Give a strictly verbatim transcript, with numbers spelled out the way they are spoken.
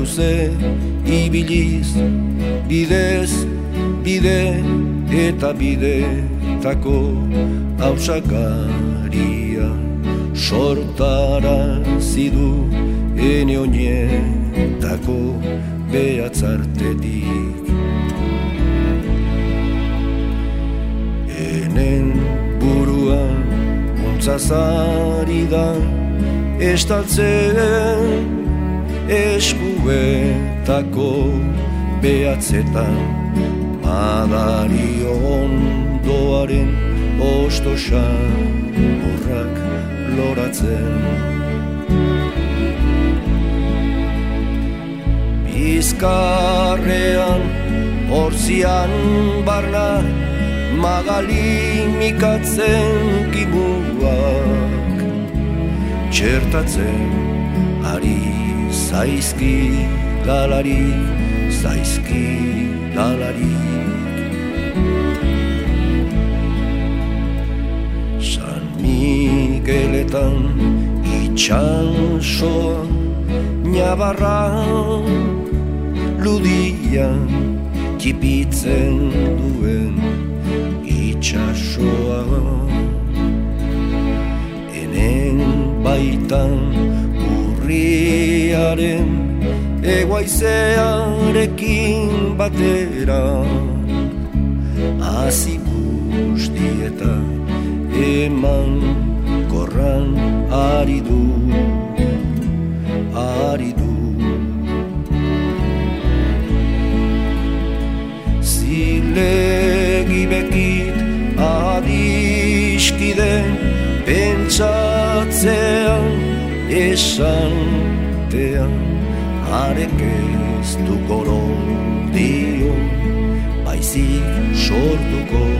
luze ibiliz, bidez, bide eta bidetako hausakaria sortara zidu ene oinetako behatzartetik. Enen buruan untzazari da estaltzen eskuetako behatzetan madario ondoaren ostosan horrak loratzen. Bizkarrean horzian barna magalimikatzen kibuak txertatzen ari zaizki galari, zaizki galari. San Migueletan itxasoa nabarra ludia txipitzen duen itxasoa. Enen baitan urriaren egoaizearekin batera hazi guztieta eman korran ari du, ari du. Zilegi bekit adiskide pentsatzean esantean harek ez du goro dio baizik sortuko